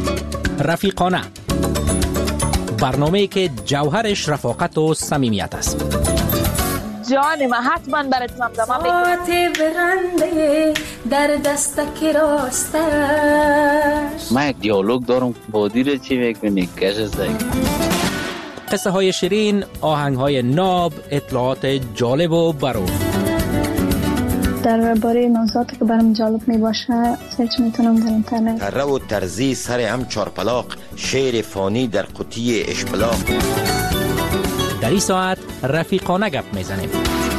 رفیقانه، برنامه‌ای که جوهرش رفاقت و صمیمیت است. جان من حتما برات زمزمه میکنم. برنده در دستک راستش. من یک دیالوگ دارم با دیره چی میکنی کش سگ. قصه های شیرین، آهنگ های ناب، اطلاعات جالب و برو. درباره موضوعاتی که برام جالب می باشه سرچ میتونم در اینترنت. تره و ترزی سر هم چارپلاق، شعر فانی در قطی اشپلاق. در این ساعت رفیقانه گپ میزنیم.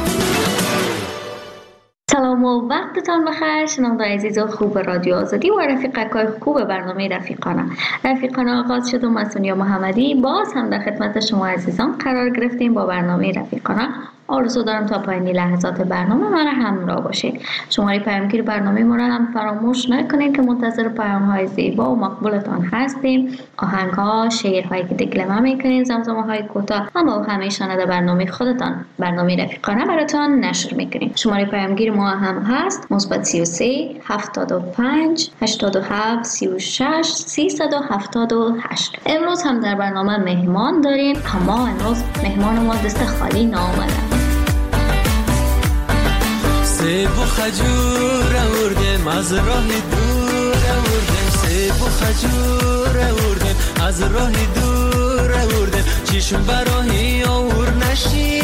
سلام و وقتتان بخیر شنوندگان عزیز و خوب رادیو آزادی و رفیقای خوب برنامه رفیقانه آغاز شد و من سونیا محمدی باز هم در خدمت شما عزیزان قرار گرفتیم. با برنامه رفیقانه آرزو دارم تا پایان لحظات برنامه ما را همراه باشید. شماره پیامگیر برنامه ما را هم فراموش نکنید که منتظر پیام‌های زیبا و مقبولتان هستیم. آهنگ‌ها، شعرهایی که دلگرم می‌کنید، زمزمه‌های کوتاه اما همیشه در برنامه خودتان، برنامه رفیقانه براتون نشر می‌کنیم. شماره پیامگیر ما هم هست +33 75 87 36 378. امروز هم در برنامه مهمان داریم، اما امروز مهمان ما دست خالی نامده. سیب و خجور آوردیم از راه دور آوردیم، سیب و خجور آوردیم از راه دور آوردیم، چشم براهی آور نشی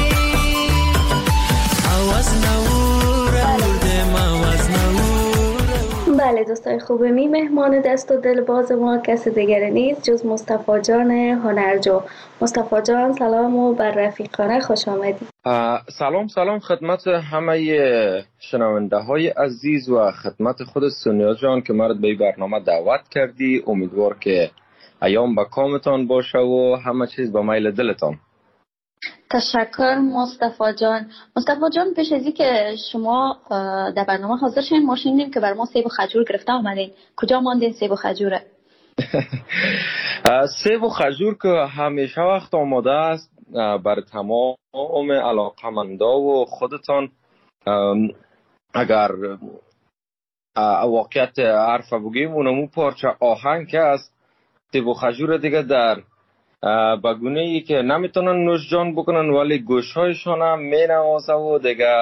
آواز نور آوردیم آواز نور. بله دوستای خوبمی، مهمان دست و دل باز ما کسی دیگری نیست جز مصطفی جان هنرجو. مصطفی جان سلام و بر رفیقانه خوش آمدید. سلام خدمت همه شنونده های عزیز و خدمت خود سونیا جان که مرد به برنامه دعوت کردی. امیدوار که ایام با کامتان باشه و همه چیز با میل دلتان. تشکر مصطفی جان. مصطفی جان پیش از این که شما در برنامه حاضر شدین ما شنیدیم که بر ما سیب و خجور گرفته آمدین. کجا ماندین سیب و خجوره؟ سیب و خجور که همیشه وقت آماده است بر تمام علاقمندا و خودتان. اگر واقعیت حرف بگیم اونمو پارچه آهنگ که است سیب و خجور دیگه در بگونه ای که نمیتونن نوش جان بکنن ولی گوشهایشان هم مینوازه و دیگه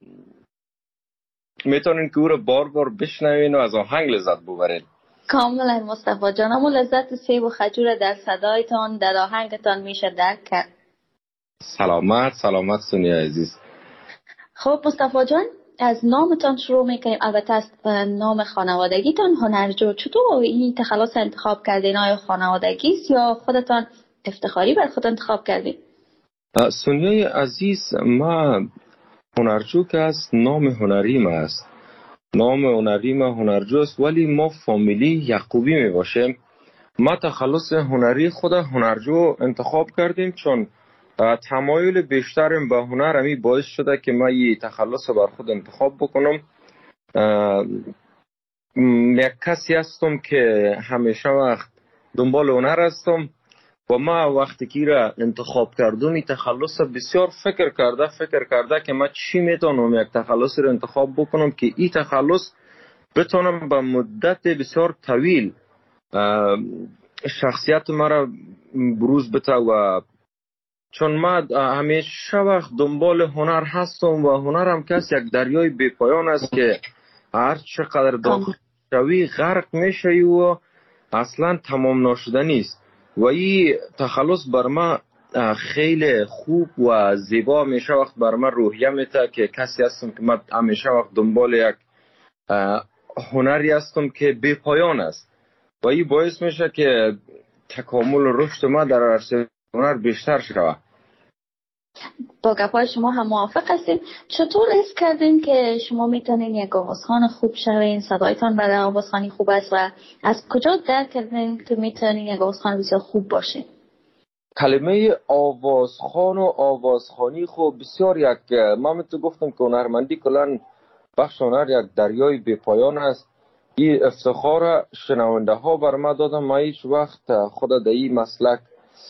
میتونن که او رو بار بار بشنوین و از آهنگ لذت ببرین. کاملا مصطفی جان، اما لذت سیب و خجور در صدایتان در آهنگتان میشه درک کرد. سلامت سونیا عزیز. خب مصطفی جان از نامتان شروع میکنیم. البته از نام خانوادگیتان هنرجو. چطور این تخلص انتخاب کردین؟ آیا خانوادگی است یا خودتان افتخاری بر خود انتخاب کردین؟ سونیای عزیز، ما هنرجو که از نام هنری ما است. نام هنری ما هنرجو است ولی ما فامیلی یعقوبی می باشیم. ما تخلص هنری خود هنرجو انتخاب کردیم چون تمایل بیشترم به هنر همی باعث شده که ما یه تخلص بر خود انتخاب بکنم. یک کسی هستم که همیشه وقت دنبال هنر هستم و ما وقتی که را انتخاب کردم این تخلص بسیار فکر کرده که ما چی میتونم یک تخلص را انتخاب بکنم که این تخلص بتونم به مدت بسیار طویل شخصیت ما را بروز بده. و چون ما همیشه وقت دنبال هنر هستم و هنر هم کس یک دریای بیپایان است که هر چقدر داخل شوی غرق میشه و اصلا تمام ناشدنی است. و این تخلص بر ما خیلی خوب و زیبا میشه وقت بر من روحیه میده که کسی هستم که من همیشه وقت دنبال یک هنری هستم که بیپایان است و این باعث میشه که تکامل و رشد ما در عرصه هنر بیشتر شود. با گپای شما هم موافق هستیم. چطور حس کردین که شما میتونین یک آوازخوان خوب شوین؟ صدایتان برای آوازخوانی خوب است و از کجا درک کردین که میتونین یک آوازخوان بسیار خوب باشین؟ کلمه آوازخوان و آوازخوانی خوب بسیار یک ما میتونم گفتم که هنرمندی کلان بخش هنر یک دریای بیپایان است. این افتخار شنونده ها بر ما دادم. ما هیچ وقت خود در این مسلک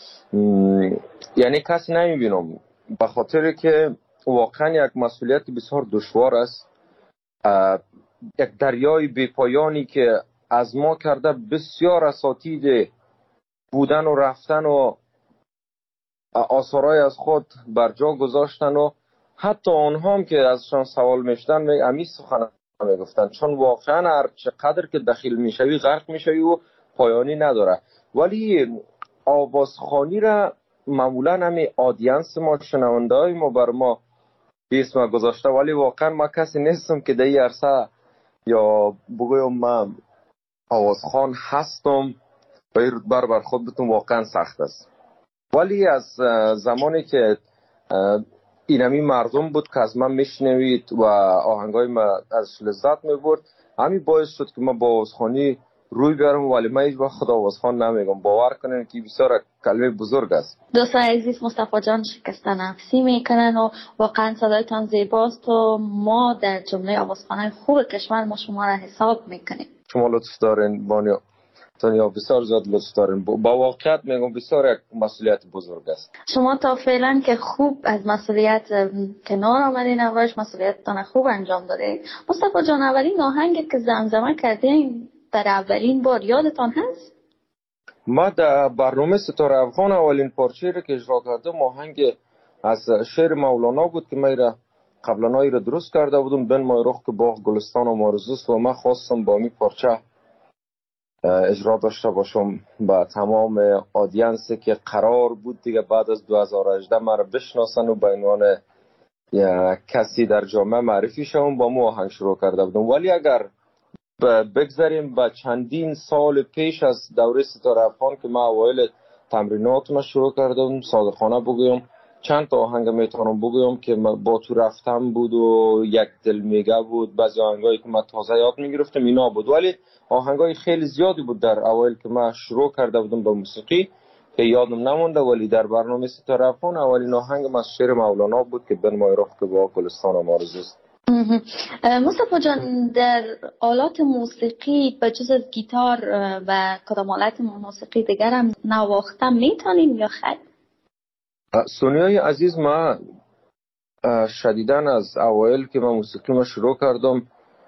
یعنی کسی نمیبینم به خاطر که واقعا یک مسئولیت بسیار دشوار است. یک دریای بیپایانی که از ما کرده بسیار اساتید بودن و رفتن و آثارای از خود بر جا گذاشتن و حتی آنها هم که ازشان سوال میشدن امی سخن میگفتن، چون واقعا هر چقدر که دخیل میشوی غرق میشوی و پایانی نداره. ولی آوازخوانی را معمولا همی آدینس ما، شنونده های ما بر ما اسم گذاشته، ولی واقعا ما کسی نیستم که در این عرصه یا بگویم من آوازخوان هستم و این رتبه بر خود بتون واقعا سخت است. ولی از زمانی که اینمی مردم بود که از من میشنوید و آهنگای ما ازش لذت میبرد، همین باعث شد که ما با آوازخوانی روی بیارم. ولی من هیچ وقت خود آوازخوان نمیگم، باور کنین که بسیار کلمه بزرگ است. دوستان عزیز، مصطفی جان شکست نفسی میکنن و واقعا صدایتان زیباست و ما در جمله آوازخوانای خوب کشور ما شما را حساب میکنیم. شما لطف دارین بانیا تانیا، بسیار زیاد لطف دارین. با واقعیت میگم بسیار یک مسئولیت بزرگ است. شما تا فعلا که خوب از مسئولیت کنار آمدین، اولش مسئولیتتان خوب انجام دادید. مصطفی جان، اولین آهنگی که زمزمه کردین در اولین بار یادتان هست؟ ما در برنامه ستاره افغان اولین پارچه را که اجرا کردم آهنگ از شعر مولانا بود که من را قبلا را درست کرده بودم، بن مای رخ که باغ گلستان و مارزوست، و من خواستم با می پارچه اجرا داشته باشم با تمام آدینسی که قرار بود دیگه بعد از 2018 ما را بشناسن و به عنوان کسی در جامعه معرفی شوم، با مو آهنگ شروع کرده بودم. ولی اگر بگذاریم به چندین سال پیش از دوره ستاره افغان که ما اوایل تمریناتم شروع کردم، صادقانه بگویم چند تا آهنگ میتونم بگویم که با تو رفتم بود و یک دل میگه بود، بعضی آهنگایی که من تازه یاد میگرفتم اینا بود. ولی آهنگای خیلی زیادی بود در اوایل که من شروع کرده بودم به موسیقی که یادم نمونده. ولی در برنامه ستاره افغان اولین آهنگ از شعر مولانا بود که بن مای رخ که باغ گلستان و مارزوست. مصطفی جان، در آلات موسیقی به جز از گیتار و کدام آلات موسیقی دیگر هم نواختن میتونین یا خیر؟ سونیای عزیز، ما شدیداً از اوایل که من موسیقی ما شروع کردم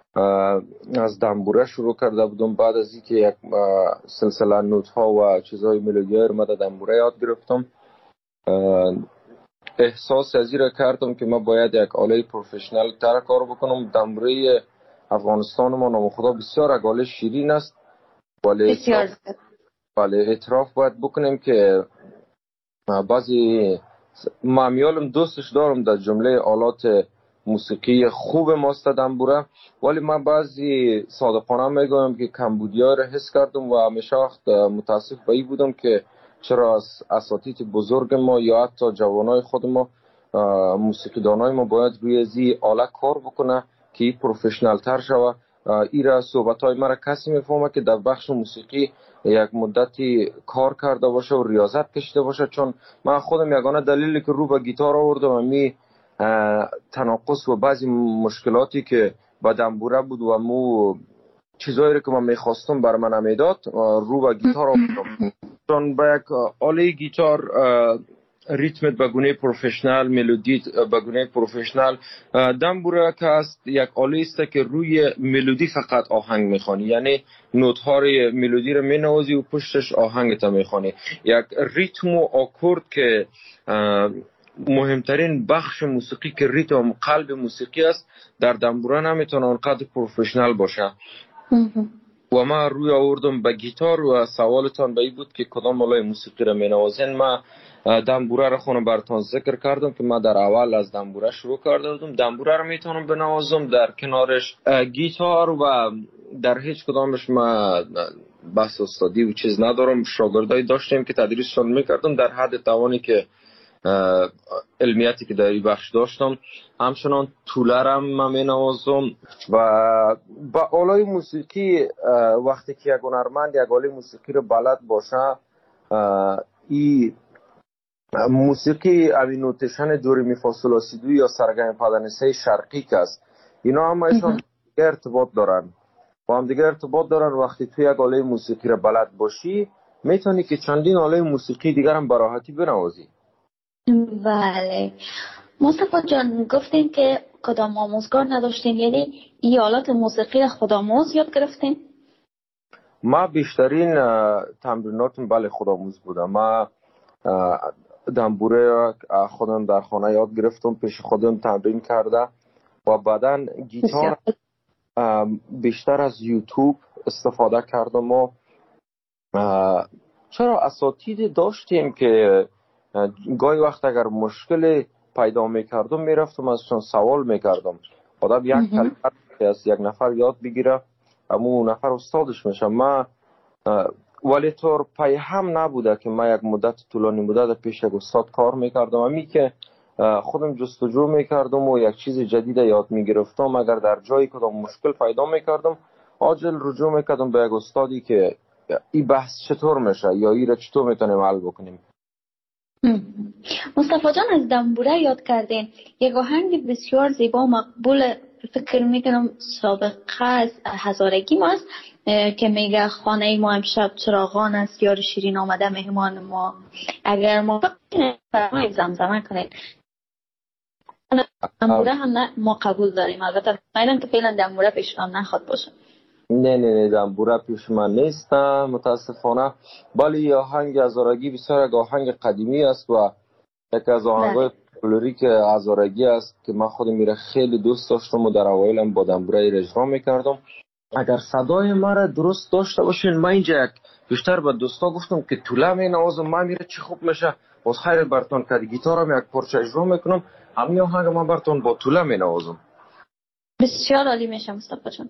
از دنبوره شروع کرده بودم. بعد از اینکه یک سلسله نوت ها و چیزهای ملودی های رو ما در دنبوره یاد گرفتم، احساس از این را کردم که ما باید یک آله پروفشنال تر کار بکنم. دنبوره افغانستان ما نام خدا بسیار یک آله شیرین است، ولی اعتراف باید بکنیم که بعضی معمیالم دوستش دارم در جمله آلات موسیقی خوب ماست دنبوره، ولی من بعضی صادقانه میگویم که کمبودی‌ها را حس کردم و همیشه وقت متاسف به این بودم که چرا اساتید بزرگ ما یا حتی جوانای خود ما موسیقیدانای ما باید روی ازی آله کار بکنه که این پروفشنال تر شوه. ایرا صحبت‌های مرا کسی میفهمه که در بخش موسیقی یک مدتی کار کرده باشه و ریاضت کشیده باشه، چون من خودم یگانه دلیلی که رو به گیتار آوردم می تناقض و بعضی مشکلاتی که با دنبوره بود و مو چیزایی که من میخواستم بر من نمیداد رو به گیتار آوردم، چون با یک آله گیتار ریتمت به گونه پروفشنال، ملودی به گونه پروفشنال. دنبوره که است یک آله است که روی ملودی فقط آهنگ میخوانی، یعنی نوت ها ملودی رو مینوازی و پشتش آهنگ تا میخوانی. یک ریتم و آکورد که مهمترین بخش موسیقی که ریتم قلب موسیقی است، در دنبوره نمیتونه اونقدر پروفشنال باشه. و ما روی آوردم به گیتار و سوالتان به این بود که کدام آله موسیقی رو مینوازین. ما دنبوره رو خونه براتون ذکر کردم که ما در اول از دنبوره شروع کرده بودم. دنبوره رو میتونم بنوازم، در کنارش گیتار و در هیچ کدامش ما بحث استادی و چیز ندارم. شاگردای داشتیم که تدریسشون میکردم در حد توانی که علمیتی که در این بخش داشتم. همچنان طولرم من مینوازم و با آلای موسیقی وقتی که یک هنرمند یک آله موسیقی رو بلد باشه، این موسیقی اوی نوتیشن دوری می فا sol لا سی دو یا سرگم پدنسه شرقی که است، اینا هم ایشان ارتباط دارن با هم دیگه ارتباط دارن. وقتی تو یک آله موسیقی رو بلد باشی میتونی که چندین آله موسیقی دیگر هم براحتی بنوازی. بله مصطفی جان، گفتین که کدام آموزگار نداشتین، یعنی این آلات موسیقی را خود آموز یاد گرفتین؟ ما بیشترین تمریناتم بله خودآموز بودم. ما دنبوره خودم در خانه یاد گرفتم، پیش خودم تمرین کرده و بعداً گیتار بیشتر از یوتیوب استفاده کردم. و چرا اساتید داشتیم که گاهی وقت اگر مشکل پیدا میکردم میرفتم ازشان سوال میکردم. آدم یک کلمه از یک نفر یاد بگیره اما اون نفر استادش میشه. ما ولی طور پای هم نبوده که ما یک مدت طولانی مدت پیش یک استاد کار میکردم. امی که خودم جستجو میکردم و یک چیز جدید یاد میگرفتم، اگر در جایی کدام مشکل پیدا میکردم عاجل رجوع میکردم به یک استادی که این بحث چطور میشه یا این را چطور میتونیم حل بکنیم. مصطفی جان از دنبوره یاد کردین، یک آهنگ بسیار زیبا و مقبول فکر میکنم سابقه از هزارگی ماست که میگه خانه ما امشب چراغان است، یار شیرین آمده مهمان ما، اگر ما فرمایید زمزمه کنید. دنبوره هم نه ما قبول داریم، البته فعلا که فعلا دنبوره پیش هم نخواد باشه. نه دنبوره پیش من نیستم متاسفانه، ولی آهنگ هزارگی بسیار یک آهنگ قدیمی است و یک از آهنگ‌های فولکلوریک هزارگی است که من خودم میره خیلی دوست داشتم و در اوایلم با دنبوره اجرا میکردم. اگر صدای ما را درست داشته باشین، من اینجا بیشتر به دوستا گفتم که طوله می نوازم، من میره چی خوب میشه، باز خیر براتون که گیتارم یک پارچه اجرا میکنم، همین آهنگ من براتون با طوله می نوازم. بسیار عالی میشه مصطفی جان.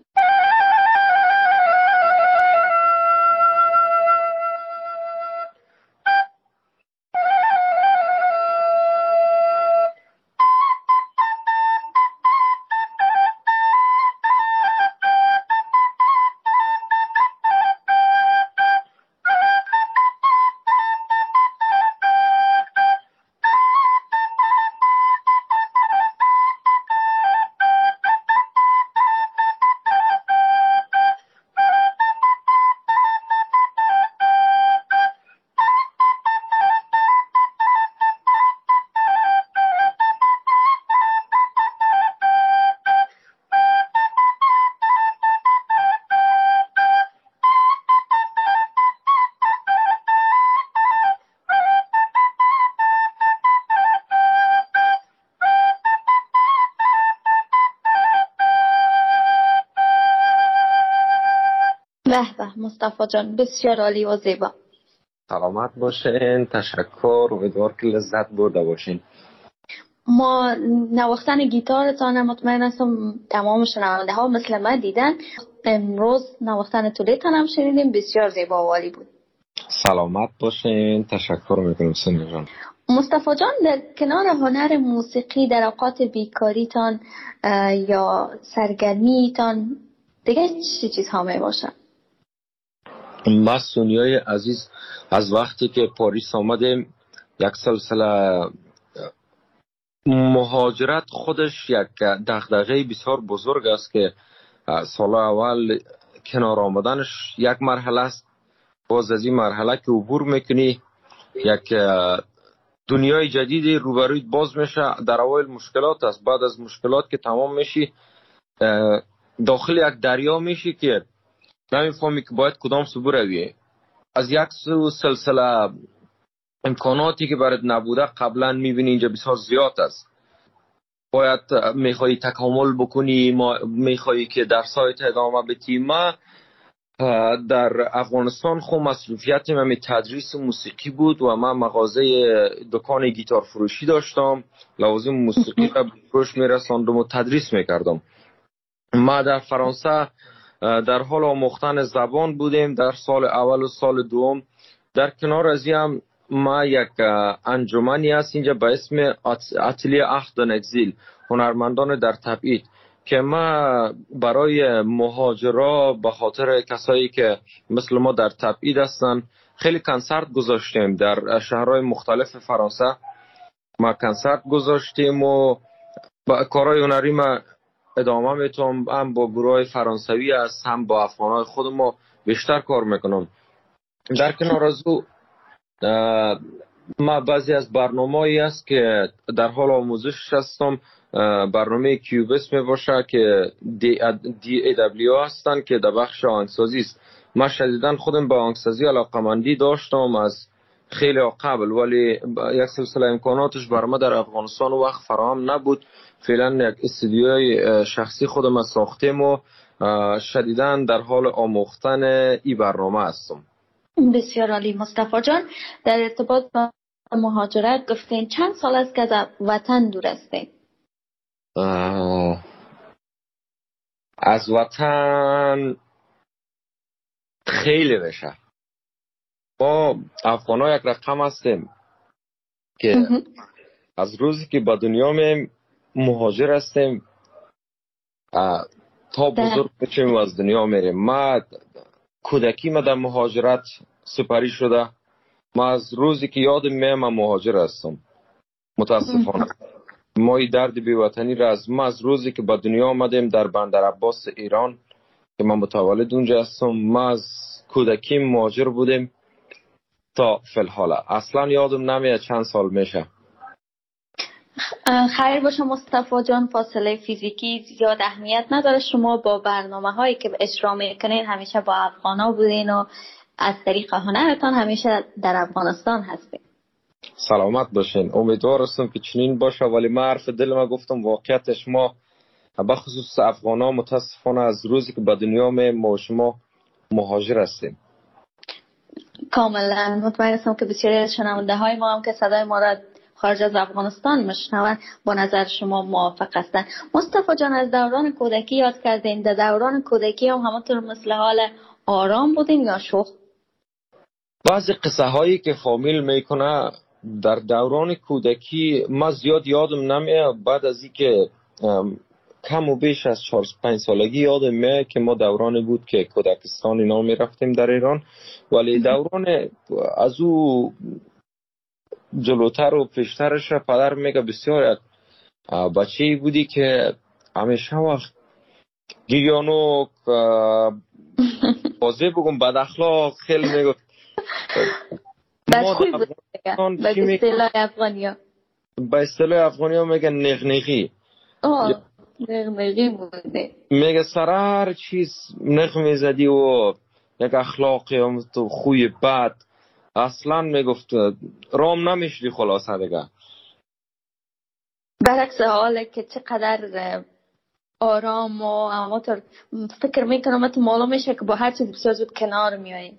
به مصطفی جان بسیار عالی و زیبا. سلامت باشین، تشکر، امیدوار که لذت برده باشین. ما نواختن گیتارتان مطمئن هستم تمام شنونده ها مثل من دیدن. امروز نواختن تولیتان هم شنیدیم، بسیار زیبا و عالی بود. سلامت باشین، تشکر میکنم سنی جان. مصطفی جان در کنار هنر موسیقی در اوقات بیکاریتان یا سرگرمیتان دیگه چی چیزها می باشن؟ ما سونیای عزیز از وقتی که پاریس آمدیم یک سلسله مهاجرت خودش یک دغدغه بسیار بزرگ است که سال اول کنار آمدنش یک مرحله است، باز از این مرحله که عبور میکنی یک دنیای جدیدی روبرویت باز میشه. در اول مشکلات است، بعد از مشکلات که تمام میشی داخل یک دریا میشی که نمیفهمی که باید کدام سو بروی. از یک سو سلسله امکاناتی که برات نبوده قبلا میبینی اینجا بسیار زیاد است. باید میخوایی تکامل بکنی، میخوایی که در سایت ادامه بدی. ما در افغانستان خود مصروفیتم همین تدریس موسیقی بود و من مغازه دکان گیتار فروشی داشتم، لوازم موسیقی را به فروش میرساندم و تدریس میکردم. ما در فرانسه در حال آموختن زبان بودیم در سال اول و سال دوم. در کنار از این ما یک انجمنی هست اینجا به اسم اتلیه اخت دن اگزیل، هنرمندان در تبعید، که ما برای مهاجرا به خاطر کسایی که مثل ما در تبعید هستن خیلی کنسرت گذاشتیم در شهرهای مختلف فرانسه. ما کنسرت گذاشتیم و با کارهای هنری ما ادامه میتونم، هم با گروه فرانسوی است هم با افغانای خود ما بیشتر کار میکنم. در کنار از او ما بعضی از برنامه‌ای است که در حال آموزش هستم. برنامه کیوبس می باشه که DAW هستن که در بخش آهنگسازی است. من شدیداً خودم به آهنگسازی علاقمندی داشتم از خیلی قبل، ولی یک سلسله امکاناتش بر ما در افغانستان وقت فراهم نبود. فعلا یک استودیوی شخصی خودم از ساختیم و شدیداً در حال آموختن این برنامه هستم. بسیار عالی. مصطفی جان، در ارتباط با مهاجرت گفتین چند سال است که از وطن دور هستین؟ از وطن خیلی بشه. ما افغان ها یک رقم هستیم که از روزی که به دنیا میم مهاجر هستیم تا بزرگ بشیم و از دنیا میریم. ما کودکی ما در مهاجرت سپری شده. ما از روزی که یادم میم مهاجر هستم. متاسفانه ما این درد بی‌وطنی را از روزی که به دنیا آمدیم در بندر عباس ایران که من متولد اونجا هستم، ما از کودکی مهاجر بودیم تا فی‌الحال. اصلا یادم نمیاد چند سال میشه. خیر باشه مصطفی جان، فاصله فیزیکی زیاد اهمیت نداره. شما با برنامه هایی که اجرا میکنین همیشه با افغانا بودین و از طریق هنرتان همیشه در افغانستان هستین. سلامت باشین. امیدوار هستم که چنین باشه، ولی من حرف دلم گفتم واقعیتش ما بخصوص افغانا متاسفانه از روزی که به دنیا ما شما مهاجر هستیم. کاملا مطمئن هستم که بسیاری از شنونده های ما هم که صدای ما را خارج از افغانستان میشنون با نظر شما موافق هستند. مصطفی جان، از دوران کودکی یاد کردین. در دوران کودکی هم همونطور مثل حال آرام بودین یا شوخ؟ بعضی قصه هایی که فامیل میکنه در دوران کودکی ما زیاد یادم نمیاد. بعد از اینکه کم و بیش از 4-5 سالگی یادم میاد که ما دورانی بود که کودکستان اینا میرفتیم در ایران، ولی دوران از او جلوتر و پیشترش پدر میگه بسیار بچه‌ای بودی که همیشه وقت گیریانو بازی بگم بد اخلاق خیلی میگفت. بدخوی بود به اصطلاح افغانیا. به اصطلاح افغانیا میگن نغنغی. نغنغی بوده. میگه سر هر چیز نغ میزدی و یک اخلاقی هم تو خوی بد اصلا میگفت رام نمیشدی خلاصه دیگه. برعکس حاله که چقدر آرام و همونطور فکر میکنم تو معلوم میشه که با هر چیز بسیار زود کنار میاییم.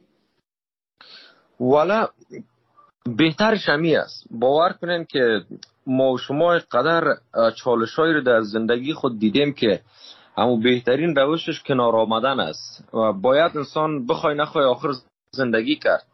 والا بهترش همی است. باور کنین که ما و شما قدر چالشایی رو در زندگی خود دیدیم که اما بهترین روشش کنار آمدن است و باید انسان بخوای نخوای آخر زندگی کرد.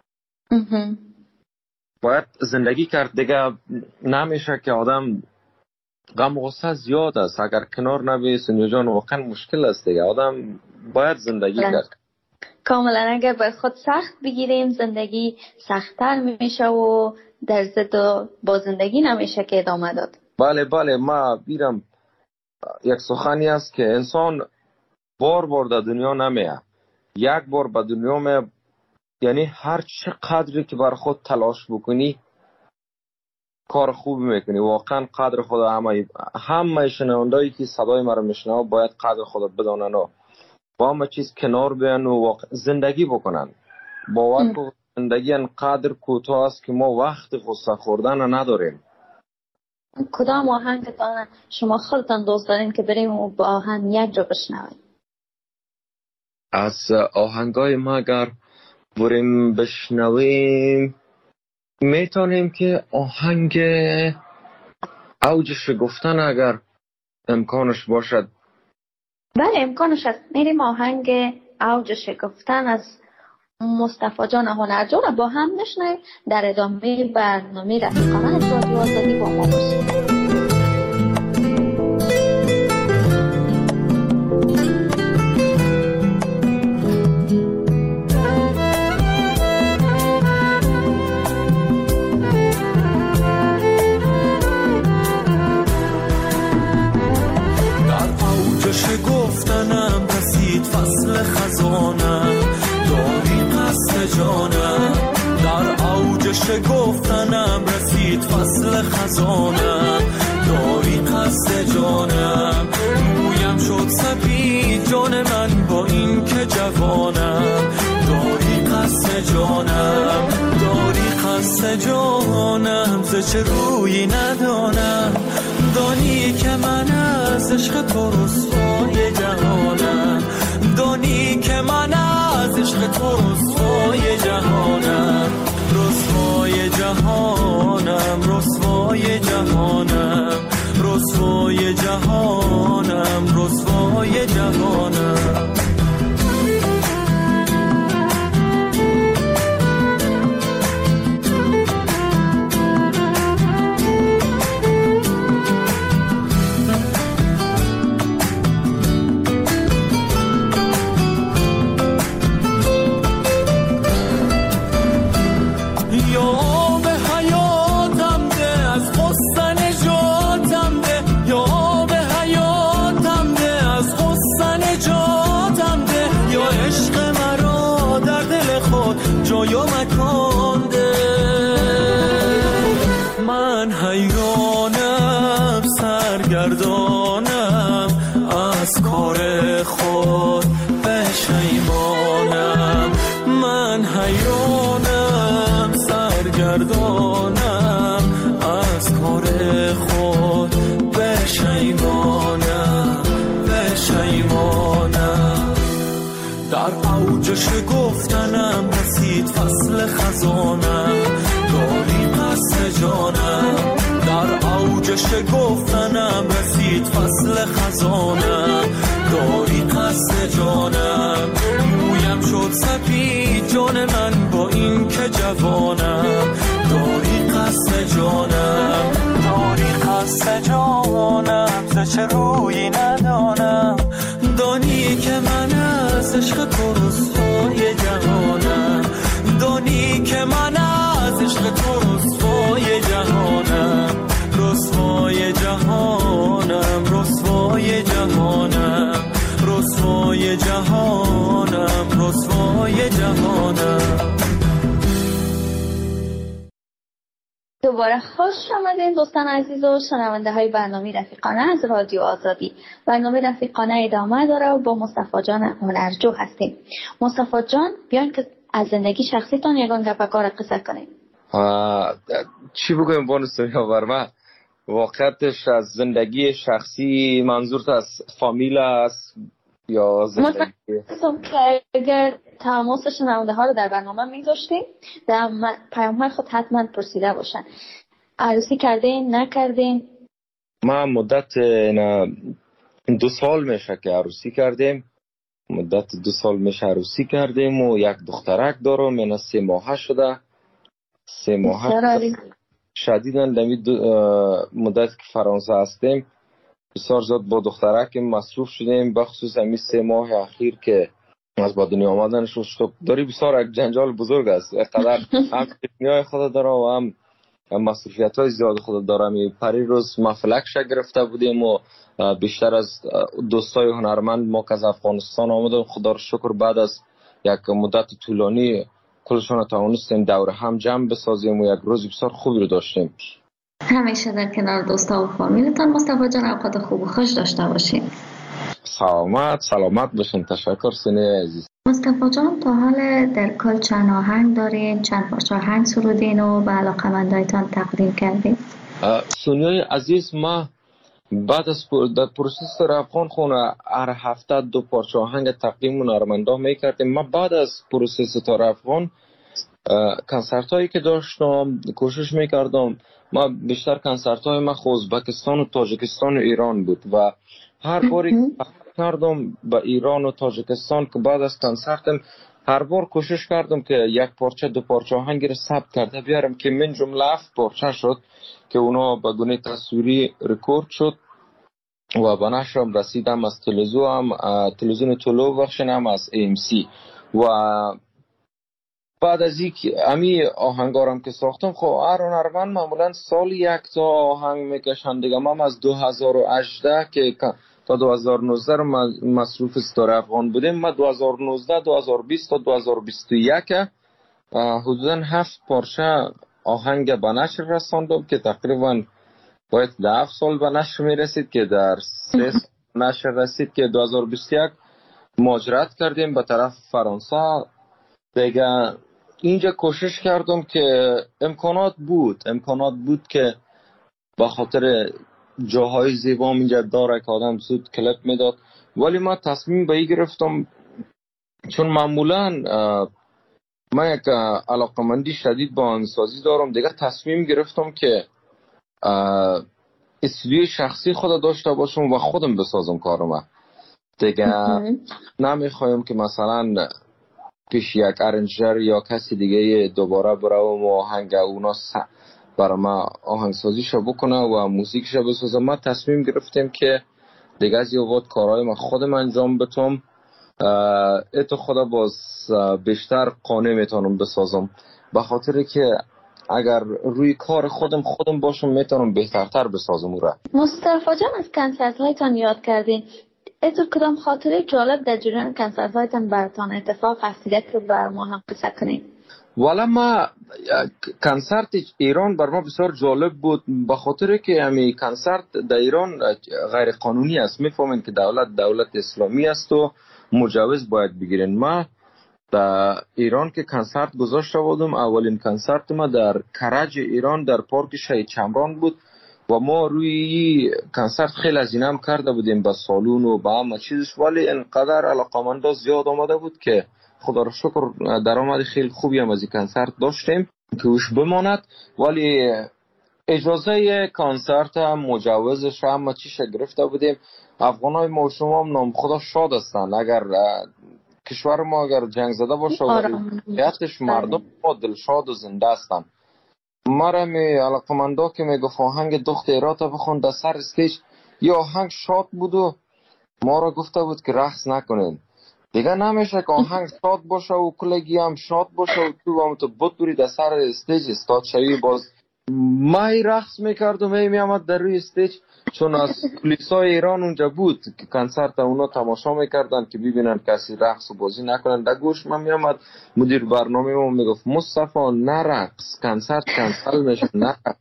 باید زندگی کرد دیگه. نمیشه که آدم غم و غصه زیاد است. اگر کنار نبیسن جان واقعا مشکل است دیگه. آدم باید زندگی کرد. کاملا. اگر بر خود سخت بگیریم زندگی سخت‌تر میشه و در ضد با زندگی نمیشه که ادامه داد. بله ما بیرم یک سخنی است که انسان بار در دنیا نمیه. یک بار به دنیا می، یعنی هر چه قدری که بر خود تلاش بکنی کار خوبی میکنی. واقعا قدر خود همه شنوندهایی که صدای ما رو میشنوه باید قدر خود بدانن و با همه چیز کنار بیان و زندگی بکنن. باور کن زندگی انقدر کوتاه است که ما وقت غصه خوردن نداریم. کدام آهنگتان شما خودتان دوست دارین که بریم و با آهنگ یک رو بشنویم؟ از آهنگای ما اگر بریم بشنویم میتونیم که آهنگ اوجش گفتن اگر امکانش باشد. بله امکانش هست. میریم آهنگ اوجش گفتن از مصطفی جان هنرجو را با هم نشنویم. در ادامه برنامه رفیقانه از رادیو آزادی با ما باشید. گفتنم رسید فصل خزانم داری قصد جانم. در اوج شگفتنم رسید فصل خزانم داری قصد جانم. مویم شد سپید جان من با با این که جوانم، داری قصد جانم، داری قصد جانم، ز چه رویی ندانم، دانی که من از عشق تو رسوای جهانم، دانی که من از عشق تو رسوای جهانم، رسوای جهانم، رسوای جهانم، رسوای جهانم، رسوای جهانم. جای مکان ده من حیرانم، سرگردانم، از کار خود پشیمانم، من حیرانم، سرگردانم، از کار خود پشیمانم، پشیمانم. در اوج شگفتنم رسید فصل خزانم، داری قصد جانم، در اوج شگفتنم رسید فصل خزانم، داری قصد جانم، مویم شد سپید جان من با این که جوانم، داری قصد جانم، داری قصد جانم، ز چه رویی ندانم، دانی که من از عشق تو رسوای جهانم، دانی که من از عشق تو رسوای جهانم، رسوای جهانم، رسوای جهانم، رسوای جهانم، رسوای جهانم. دوباره خوش آمدین دوستان عزیز و شنونده های برنامه رفیقانه از رادیو آزادی. برنامه رفیقانه ادامه داره و با مصطفی جان هنرجو هستیم. مصطفی جان بیاین که از زندگی شخصیتان یگان گپکار قصه کنیم. چی بگویم بانو سویا برما؟ واقعیتش از زندگی شخصی منظورت از فامیل است یا زندگی؟ مطمئنم که اگر تماس شنونده ها رو در برنامه میذاشتیم در پیام‌های خود حتما پرسیده باشن عروسی کردین نکردین؟ ما مدت 2 سال میشه که عروسی کردیم، مدت 2 سال میشه عروسی کردیم و یک دخترک دارم، من 3 ماه شده. 3 ماه شدیدن دمی مدت که فرانسه هستیم بسیار زیاد با دخترک مصروف شدیم، بخصوص همین 3 ماه اخیر که از با دنیا آمدنش شد داری بسیار یک جنجال بزرگ است، اقدر هم تکنیای خود داره و هم مصروفیت های زیاد خود داره. پری روز ما فلکش گرفته بودیم و بیشتر از دوستای هنرمند ما که از افغانستان آمدن، خدا رو شکر بعد از یک مدت طولانی کلشان توانستیم دور هم جمع بسازیم و یک روز بسیار خوبی رو داشتیم. همیشه در کنار دوستا و فامیلتان مصطفی جان اوقات خوب و خوش داشته باشین. سلامت باشین. تشکر سینه عزیز. مصطفی جان تا حال در کل چند آهنگ دارین، چند پارچه آهنگ سرودین و به علاقه‌مندایتان تقدیم کردین؟ سونیای عزیز ما بعد از در پروسس رفقان خونه هر هفته 2 پارچه آهنگ تقدیم هنرمندا میکردیم. ما بعد از پروسس تا رفقان کنسرت هایی که داشتم کوشش میکردم، ما بیشتر کنسرت های ما ازبکستان و تاجیکستان و ایران بود و هر باری کردم به ایران و تاجیکستان که بعد از کنسرتم هر بار کوشش کردم که 1 پارچه 2 پارچه آهنگی رو ثبت کرده بیارم که من جمله 7 پارچه شد که اونا به گونه تصویری رکورد شد و به نشرم رسیدم از تلویزیون طلوع بخشنم از AMC و بعد از یک امی آهنگارم که ساختم. خب هر هنرمند معمولا سال 1 تا آهنگ میکشن دیگه. ما از 2018 که تا 2019 رو مصروف ستاره افغان بودیم، ما 2019 2020 تا 2021 حدودا 7 پارچه آهنگ به نشر رساندم که تقریبا باید 7 سال به نشر میرسید که در 3 نشر رسید که 2021 مهاجرت کردیم به طرف فرانسه. دیگه اینجا کوشش کردم که امکانات بود که به خاطر جاهای زیبا اینجا داره که آدم زود کلیپ میداد، ولی من تصمیم به این گرفتم چون معمولا من یک علاقمندی شدید با آهنگسازی دارم. دیگه تصمیم گرفتم که استودیوی شخصی خود داشته باشم و خودم بسازم کارم. دیگه نمیخوایم که مثلا پیش یک ارنجر یا کسی دیگه دوباره برام و آهنگ اونا برای ما آهنگسازیشو بکنه و موسیقیشو بسازم. ما تصمیم گرفتیم که دیگه از یه وقت کارهای ما خودم انجام بتم، ایتو خدا باز بیشتر قانع میتونم بسازم، به خاطر که اگر روی کار خودم باشم میتونم بهترتر بسازم او را. مصطفی جان از کنسرت هایتان یاد کردین، ایتو کدام خاطره جالب در جریان کنسرت هایتان براتان اتفاق افتاده که بر ما هم قصه کنیم؟ والا ما کنسرت ایران بر ما بسیار جالب بود، به خاطر که همین کنسرت در ایران غیر قانونی است. میفهمین که دولت اسلامی است و مجوز باید بگیرین. ما در ایران که کنسرت گذاشته بودم، اولین کنسرت ما در کرج ایران در پارک شهید چمران بود و ما روی کنسرت خیلی هزینه کرده بودیم به سالون و به همه چیزش، ولی انقدر علاقمندا زیاد آمده بود که خدا را شکر درآمد خیلی خوبی هم از این کنسرت داشتیم که اوش بماند. ولی اجازه کنسرت هم مجوزش هم چیش گرفته بودیم. افغانای ما شما هم نام خدا شاد هستند. اگر کشور ما اگر جنگ زده باشه ولیتش مردم ما دلشاد و زنده هستند. مرا علاقمندا که میگفت آهنگ دخت ایرات بخون در سر استیج یا آهنگ شاد بود و ما را گفته بود که رقص نکنین. دیگه نمیشه که آهنگ شاد باشه و کلگی هم شاد باشه و تو هم تو بود بری در سر استیج استاد شوی. باز مای رقص میکردم میامد در روی استیج، چون از پلیسای ایران اونجا بود که کنسرت اونا تماشا میکردن که ببینن کسی رقص و بازی نکنن. در گوش من میامد مدیر برنامه ما میگفت مصطفی نرقص، کنسرت کنسل میشه، نرقص.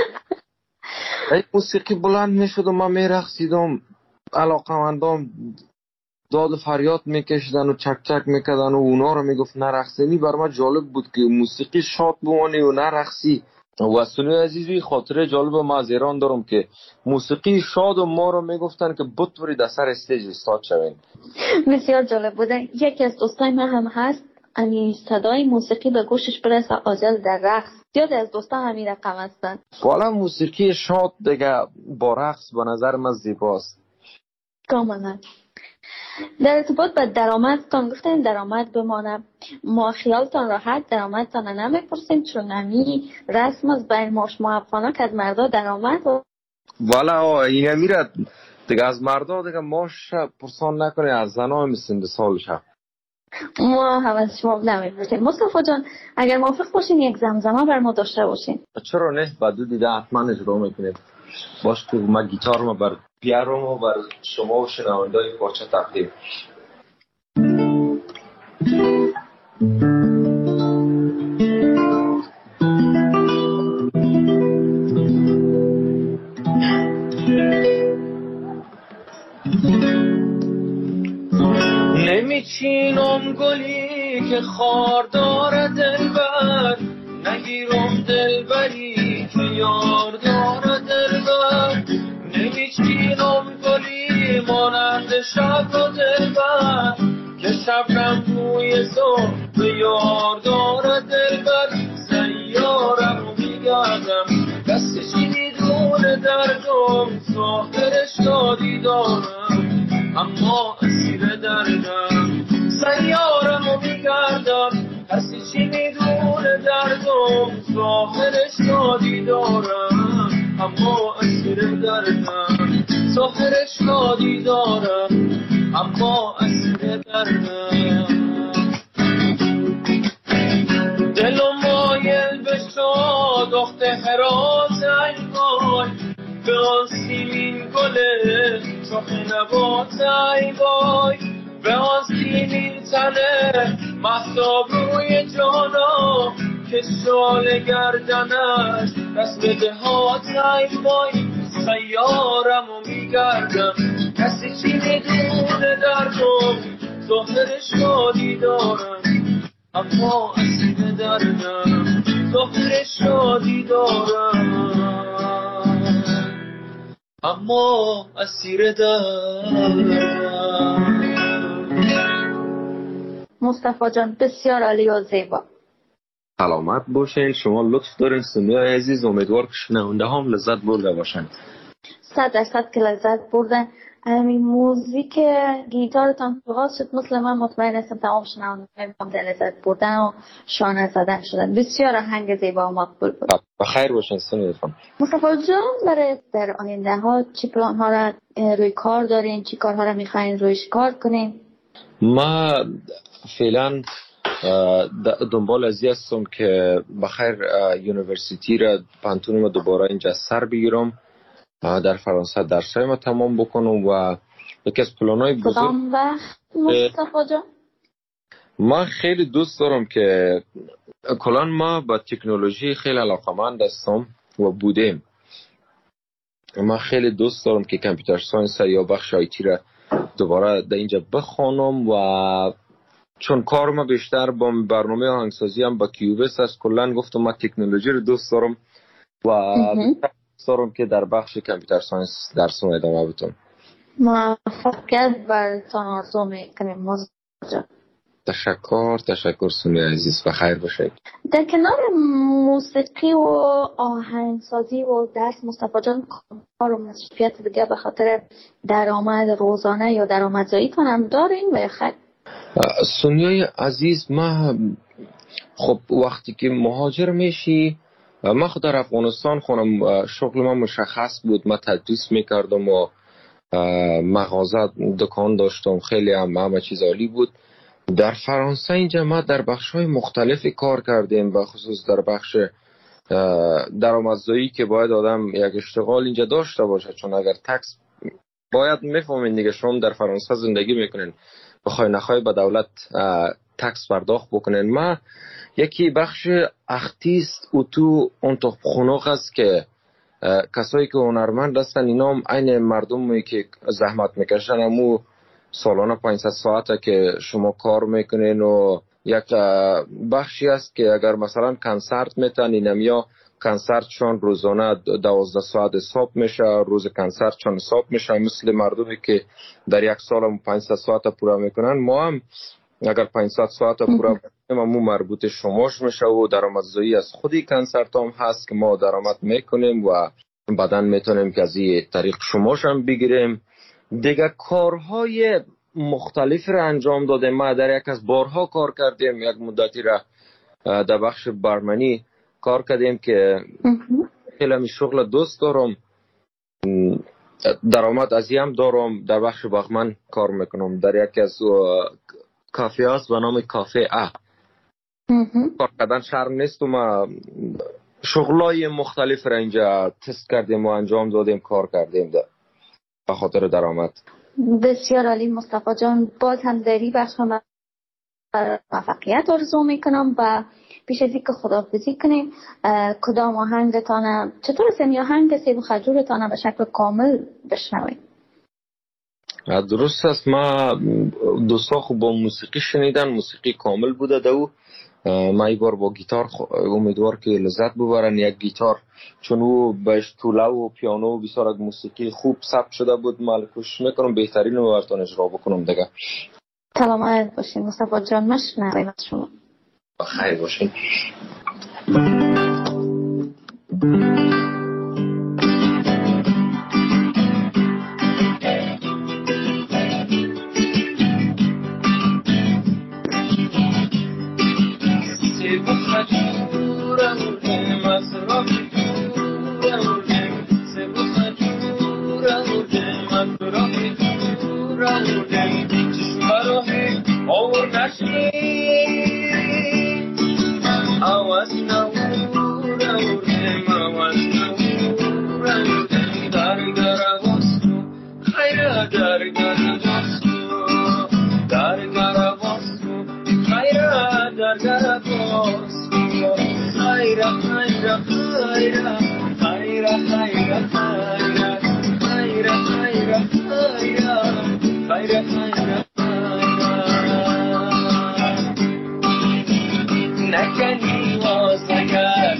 ای موسیقی بلند میشد و من میرقصیدم، علاقمندام داد و فریاد میکشیدن و چک چک میکردن و اونا رو میگفت نرقصینی. بر من جالب بود که موسیقی شاد بمانی و نرقصی. و سنوی عزیزی خاطره جالب ما از ایران دارم که موسیقی شاد و ما رو میگفتن که بود برید در سر استیج استاد شوین. بسیار جالب بوده. یکی از دوستای من هم هست، امی صدای موسیقی به گوشش برسه عاجل در رقص. زیاد از دوستا همین رقم هستن. والا موسیقی شاد دیگه با رقص به نظر من زیباست. کاملا. در ارتباط به درآمدتان گفتین درآمد بمانه، ما خیالتان راحت درآمدتان نمیپرسیم چون نمی رسم از بین ما شما افغانا که از مردا درآمد والا این میره دیگه از مردا دیگه ماش پرسان نکنه، از زنا میسین به سالش ما هم از شما نمیپرسیم. مصطفی جان اگر موافق باشین یک زمزمه بر ما داشته باشین. چرا نه، بعدو دیده حتما اجرا میکنیم. باش که ما گیتار ما بر بیارم و بر شما و شنونده‌های پارچه تقدیم. نمیچینم گلی که خار داره دلبر، نگیرم دلبری که یار داره دلبر. نمیچینم گلی مانند شب و دلبر، که شبنم توی صبح یار داره دلبر. سیارم رو میگردم دست چی میدونه دردم، ظاهر شادی دارم اما اسیر دردم. سیارم رو میگردم کسی چی میدونه دردم، ظاهر شادی دارم اما اسیر دردم. ظاهر شادی دارم اما اسیر دردم. دلم مایل به شاد دخت هرات ایوای، به آن سیمین گله چخ نبات ایوای. به آن سیمین تنه مهتاب روی جانا، که شال گردنش رسم دهات ایوای. سیارم و میگردم کسی چی میدونه دردم، ظاهر شادی دارم اما اسیر دردم، ظاهر شادی دارم اما اسیر دردم. مصطفی جان بسیار عالی و زیبا. سلامت باشین. شما لطف دارین سنیای عزیز. امیدوار که شنونده هم لذت برده باشن. 100% که لذت بردن. همین موزیک گیتارتان آغاز شد، مثل من مطمئن هستم تمام شنونده هم لذت بردن و شانه زدن شدن. بسیار آهنگ زیبا و مقبول بود. بخیر باشین سنیتان. مصطفی جان برای در آینده ها چی پلان ها را روی کار دارین؟ چی کارها را میخواین رویش کار کنین؟ ما فعلا دنبال ازی هستم که بخیر یونیورسیتی را پانتونم دوباره اینجا سر بگیرم، در فرانسه درسای ما تمام بکنم و یکی از پلانای بزرگ. کدام وقت مصطفی جان؟ ما خیلی دوست دارم که کلان ما با تکنولوژی خیلی علاقمند هستم و بودیم. ما خیلی دوست دارم که کامپیوتر ساینس یا بخش آیتی را دوباره در اینجا بخوانم و چون کار ما بیشتر با برنامه آهنگسازی هم با کیوبس است، کلان گفتم ما تکنولوژی رو دوست دارم و دوست دارم که در بخش کامپیوتر ساینس درسم ادامه بدم. موفقیت براتون آرزو میکنیم مصطفی جان. تشکر سنی عزیز. بخیر باشید. در کنار موسیقی و آهنگسازی و درس مصطفی جان کار و مصروفیت دیگه به خاطر درآمد روزانه یا درآمدزاییتون هم دارین و خیلی؟ سنیای عزیز، ما خب وقتی که مهاجر میشی، ما خود در افغانستان خونم شغل ما مشخص بود، ما تدریس میکردم و مغازه دکان داشتم، خیلی همه چیز عالی بود. در فرانسه اینجا ما در بخش‌های مختلفی کار کردیم، به خصوص در بخش درآمدزایی که باید آدم یک اشتغال اینجا داشته باشه، چون اگر تکس باید میفهمین دیگه، شما در فرانسه زندگی میکنین بخوای نخوای به دولت تکس پرداخت بکنین. ما یکی بخش اختیست اتو انتخابخوناق است که کسایی که هنرمند هستن اینا هم عین مردمی که زحمت میکشن، همو سالانه 500 ساعته که شما کار میکنین و یک بخشی است که اگر مثلا کنسرت میتنین یا کنسرت چون روزانه 12 ساعت حساب میشه، روز کنسرت چون حساب میشه، مثل مردمی که در یک سال هم 500 ساعت پورا میکنن. ما هم اگر 500 ساعت پورا بکنیم همو مربوط شماش میشه و درآمدزایی از خودی کنسرت هم هست که ما درآمد میکنیم و بعداً میتونیم که از این طریق شماش هم بگیریم. دیگه کارهای مختلف را انجام دادیم. ما در یک از بارها کار کردیم، یک مدتی را در بخش برمنی کار کردیم که خیلی شغل دوست دارم، درآمد از هم دارم. در بخش باغمن کار میکنم، در یکی از کافه هست به نام کافه کار کردن شرم نیست و ما شغلای مختلف را اینجا تست کردیم و انجام دادیم، کار کردیم به خاطر درآمد. بسیار عالی مصطفی جان. باز هم در این بخش موفقیت آرزو میکنم و پیش از اینکه خداحافظی کنیم کدام آهنگتان چطور سمی آهنگ سیب و خجورتان به شکل کامل بشنویم؟ درست است. ما دوستا خوب با موسیقی شنیدن، موسیقی کامل بوده دو. ما ای بار با گیتار امیدوار که لذت ببرن. یک گیتار چون او بهش توله و پیانو و بسیار موسیقی خوب ثبت شده بود، ما کوشش میکنم بهترین رو براتون اجرا بکنم دیگه. سلامت باشین مصطفی جان. مشنویم از شما. بخیر باشین. خیره نکنی واسگر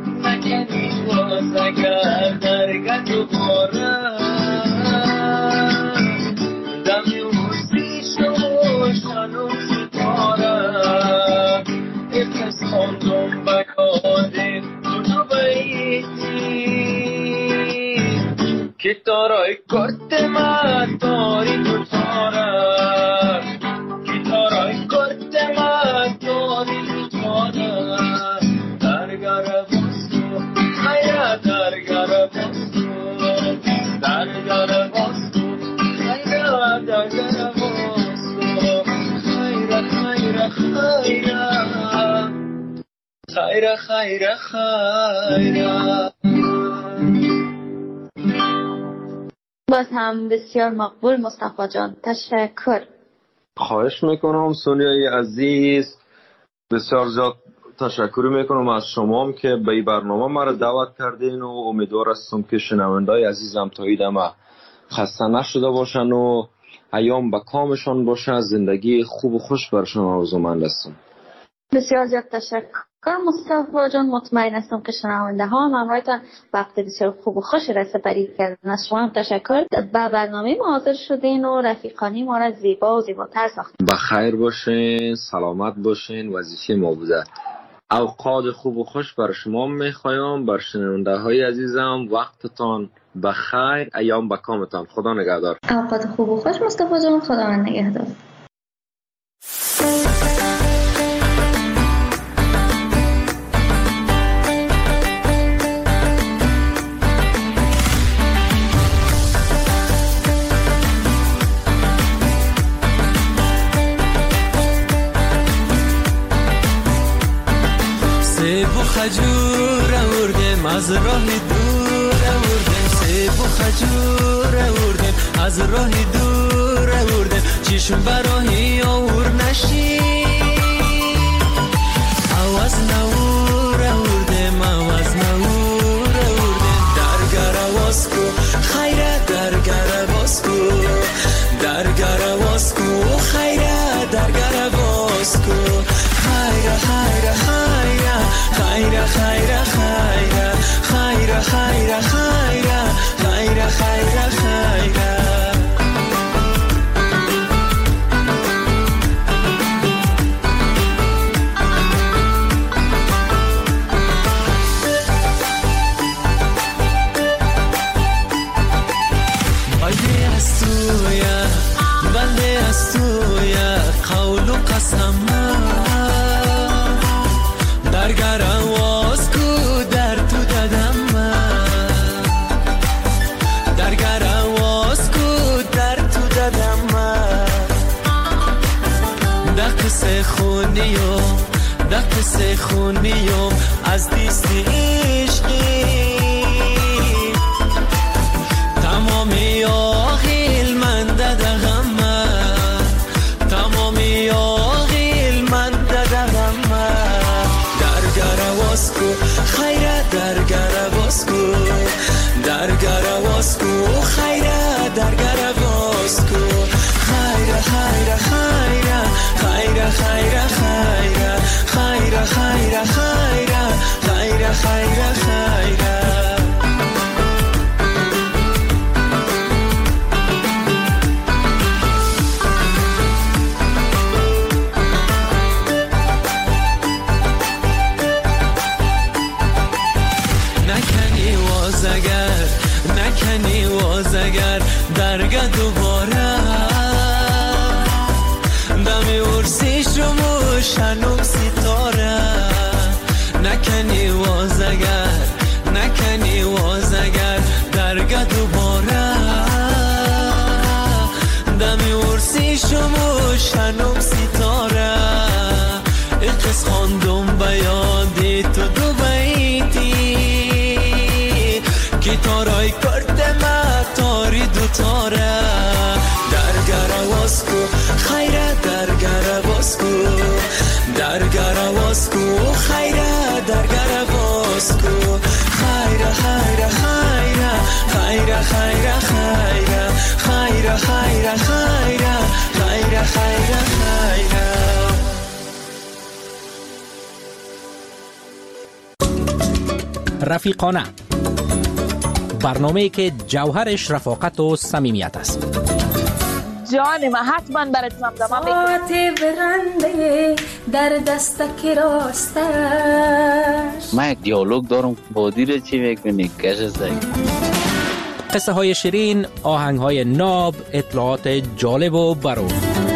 درگه دوباره دمی روزی شنو ستاره اقص خوندم بکاده تو بیتی که تارای کرد من داری تو تاره که تارای کرد من داری تو تاره درگره بستو خیره درگره بستو درگره بستو خیره درگره بستو خیره خیره خیره خیره خیره. باز هم بسیار مقبول مصطفی جان، تشکر. خواهش میکنم سونیای عزیز، بسیار زیاد تشکر میکنم از شما که به این برنامه مرا دعوت کردین و امیدوار هستم که شنوندای عزیزم تا ایدم خسته نشده باشن و ایام به کامشان باشه، زندگی خوب و خوش برشان آرزومند هستم. بسیار زیاد تشکر مصطفی جان. مطمئن هستم که شنونده ها هم همراهتان وقت بسیار خوب و خوش را سپری کردن. از شما هم تشکر. با برنامه ما حاضر شدین و رفیقانی ما را زیبا و زیباتر ساختین. بخیر باشین، سلامت باشین، وظیفه ما بوده. اوقات خوب و خوش بر شما میخوایم. بر شنونده های عزیزم وقتتان بخیر، ایام به کامتان. خدا نگهدار. اوقات خوب و خوش مصطفی جان. خدا من نگهدار. سیب و خجور آوردیم از راه دور آوردیم، سیب و خجور آوردیم از راه دور آوردیم، چشم براهی آور نشی آواز نور آوردیم، آواز نور آوردیم، درگر آواز کو خیره درگر آواز کو، درگر آواز کو خیره درگر آواز کو، خیره خیره خیره خیره خیره خیره خیره خیره خیره خیره خیره. بنده از تویه بنده از تویه قول و قسم درگر آواز کو در تو دادم من، درگر آواز کو در تو دادم من، دقیقه خونیم دقیقه خونیم از دیستی عشقی تمامی آخیل من دادم من، تمامی آخیل من دادم من، درگر آواز کو خیره درگر آواز کو، درگر آواز کو خیره درگر آواز کو، خیره خیره خیره خیره خیره خیره خیره خیره خیره خیره خیره خیره. نکنی وازگر درگه دوباره دمی ورسیش رو موشنم ستاره، نکنی وازگر نکنی وازگر درگه دوباره دمی ورسیش رو موشنم ستاره، اقص خوندم به یادی تو دو بیتی که تارای کرد من تاری دو تاره، درگر آواز کو خیره درگر آواز کو، درگر آواز کو خیره درگر آواز کو، خیره خیره خیره خیره خیره خیره خیره خیره خیره. خیره خیره خیره. رفیقانه، برنامه‌ای که جوهرش رفاقت و صمیمیت است. جان من حتما برات زمزمه میکنم. برنده در دستک راستش. من یک دیالوگ دارم، بادی رو چی میکنی؟ کش زنگ. قصه های شیرین، آهنگ های ناب، اطلاعات جالب و برو.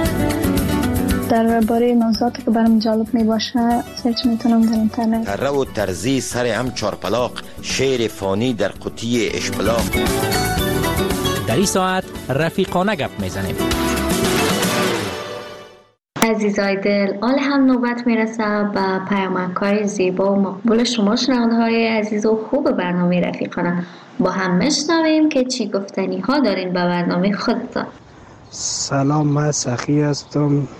درباره موضوعاتی که برام جالب می باشه سرچ میتونم در اینترنت. تره و ترزی سر هم چارپلاق، شعر فانی در قوطی اشبلاق. در این ساعت رفیقانه گپ میزنیم. عزیزای دل، حال هم نوبت میرسه به پیامک‌های زیبا و مقبول شما شنونده‌های عزیز و خوب برنامه رفیقانه. با هم میشنویم که چی گفتنی ها دارین به برنامه خودتان. سلام، من سخی هستم.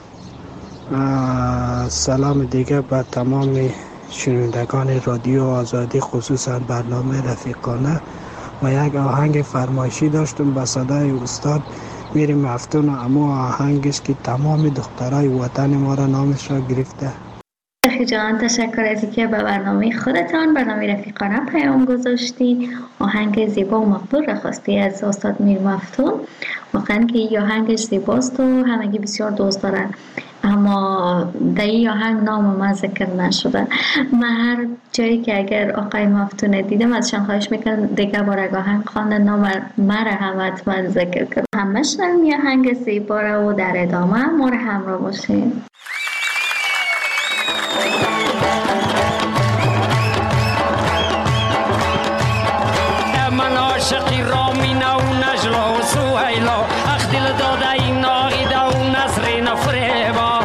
سلام دیگه به تمام شنوندگان رادیو آزادی، خصوصا برنامه رفیقانه. و یک آهنگ فرمایشی داشتم به صدای استاد میریم هفتون، اما آهنگش که تمام دخترای وطن ما را نامش را گرفته. سخی جان، تشکر از اینکه به برنامه خودتان، برنامه رفیقانه پیام گذاشتی. آهنگ زیبا و مقبول را خواستی از استاد میر مفتون. واقعا که این آهنگش زیباست و همگی بسیار دوست دارن، اما در این آهنگ نام من ذکر نشده. من هر جایی که اگر آقای مفتون دیدم ازشان خواهش میکنم دیگه بار آهنگ خواندن نام مرا هم حتما ذکر کنم. همه شنویم این آهنگ زیبا را و در ادامه ما را همراه باشیم. من عاشقی رامینه و نجلا و سویلا، اخ دل داده این ناغیده و نصرین فریبا.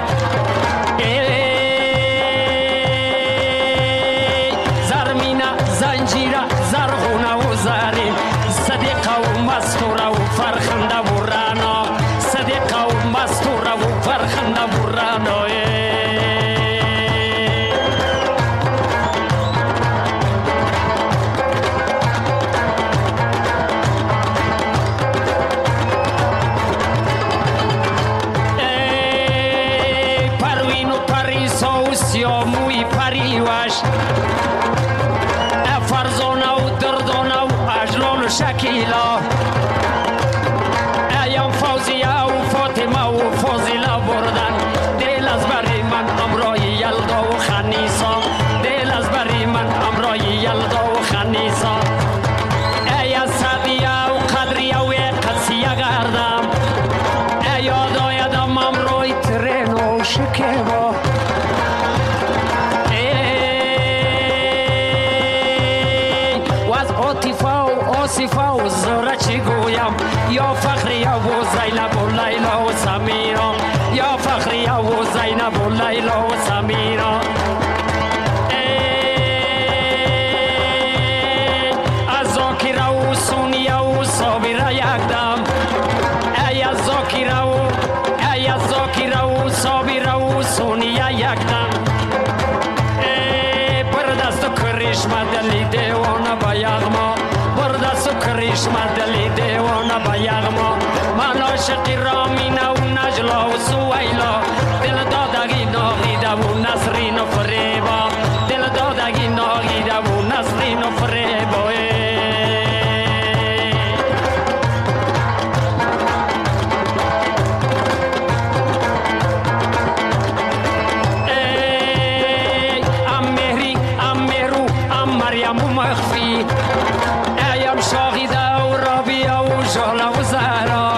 زرمینه زنجیره زرغونه و زرین، صدیقه و مستوره و فرخنده و رانا، صدیقه و مستوره و فرخنده و رانا. یا موی پریوش، فرزانه و دردانه و اجلال و شکیلا، ایام فوزیه و فاطمه و فاضله بردن دل از بری من امرای یلدا و خنیسا، دل از بری من امرای یلدا و خنیسا. ای از سعدیه و قدریه و قدسیه گردم، ای یاد آیدم امرای ترین و شکیبا. آصفه و زهره چی گویم، یا فخریه و زینب و لیلا و سمیرا، یا فخریه و زینب و لیلا و سمیرا. از زاکیره و سونیه و صابره یکدم، ای از زاکیره و صابره و سونیه یکدم. بر دست و کرشمه دلی دیوانه با یغما، کرشمه دلی دیوانه با یغما. من عاشقی رامینه و نجلا و سویلا، دل دادگی ناغیده و نسرین و فریبا، دل دادگی ناغیده و نسرین و فریبا. ام مهری ام مهرو ام مریم و مخفی، ایم شاهیده و رابیه و جاله و زهرا،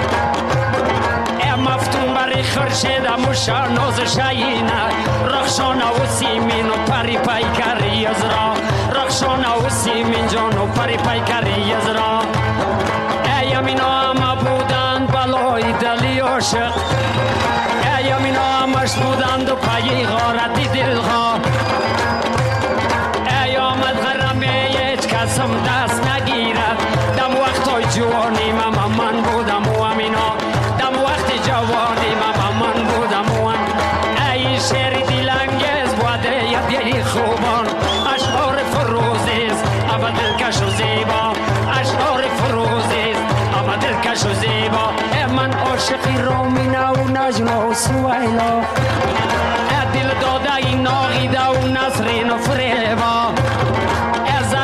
ام مفتون بری خرشیده و شانوز شیینه، رخشانه و سیمین و پری پیکری ازرا، رخشانه و سیمین جان و پری پیکری ازرا. ایم اینا همه بودند بلای دلی عاشق، ایم اینا همش بودند و پی غارتی دلها. ای آمد غرمه هیچ کسم دست نگیرد، دم وقتای جوانی من بودم و امینا، دم وقت جوانی من بودم و ای شعر دلانگیز بوده یدی خوبان، اشعار فروزیست اما دلکش و زیبا، اشعار فروزیست اما دلکش و زیبا. من عاشقی رامینه و نجلا و سویلا، دل داده این ناغیده و نسرین و فریبا، از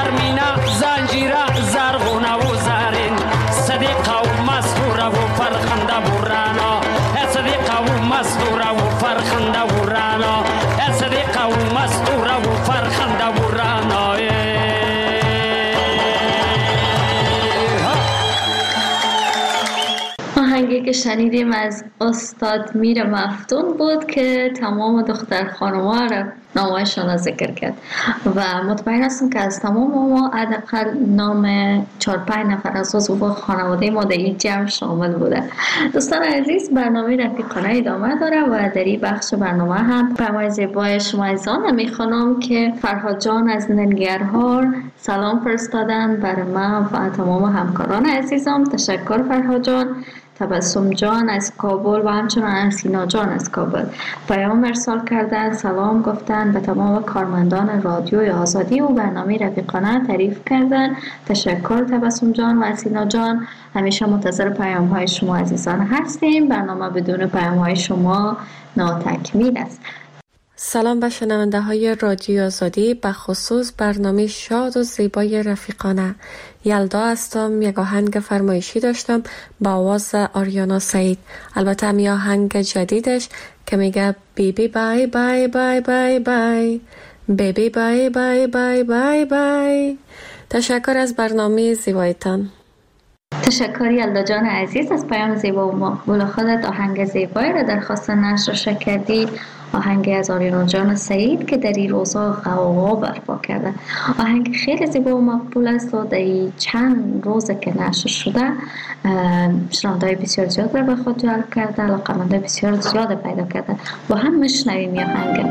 آهنگی که شنیدیم از استاد میر مفتون بود که تمام دختر خانوما را نامه‌شان را ذکر کرد و مطمئن هستم که از تمام ما حداقل نام 4-5 نفر از عضو خانواده ما در این جمع شامل بوده. دوستان عزیز، برنامه رفیقانه ادامه داره و در این بخش برنامه هم پیام زیبای شما عزیزان میخوانم که فرهاد جان از ننگرهار سلام فرستادن برای من و تمام همکاران عزیزم. تشکر فرهاد جان. تبسم جان از کابل و همچنان انسینا جان از کابل پیام ارسال کردن، سلام گفتن، به تمام کارمندان رادیوی آزادی و برنامه رفیقانه تعریف کردن. تشکر تبسم جان و انسینا جان. همیشه منتظر پیام های شما عزیزان هستیم. برنامه بدون پیام های شما ناتکمیل است. سلام به شنونده های رادیو آزادی، به خصوص برنامه شاد و زیبای رفیقانه. یلدا هستم. یک آهنگ فرمایشی داشتم با آواز آریانا سعید، البته می آهنگ جدیدش که میگه بیبی بای بای بای بای بای، بیبی بای بای بای بای بای. تشکر از برنامه زیبایتان. تشکر یلدا جان عزیز از پیام زیبا و مقبول خودت. آهنگ زیبایی را درخواست نشر کردی، آهنگ از آریانا جان سعید که در این روزها غوغا برپا کرده. آهنگ خیلی زیبا و مقبول است و در این چند روزه که نشر شده شنونده‌های بسیار زیاد را به خود جلب کرده، علاقه‌مندان بسیار زیاد پیدا کرده. با هم میشنویم این آهنگ.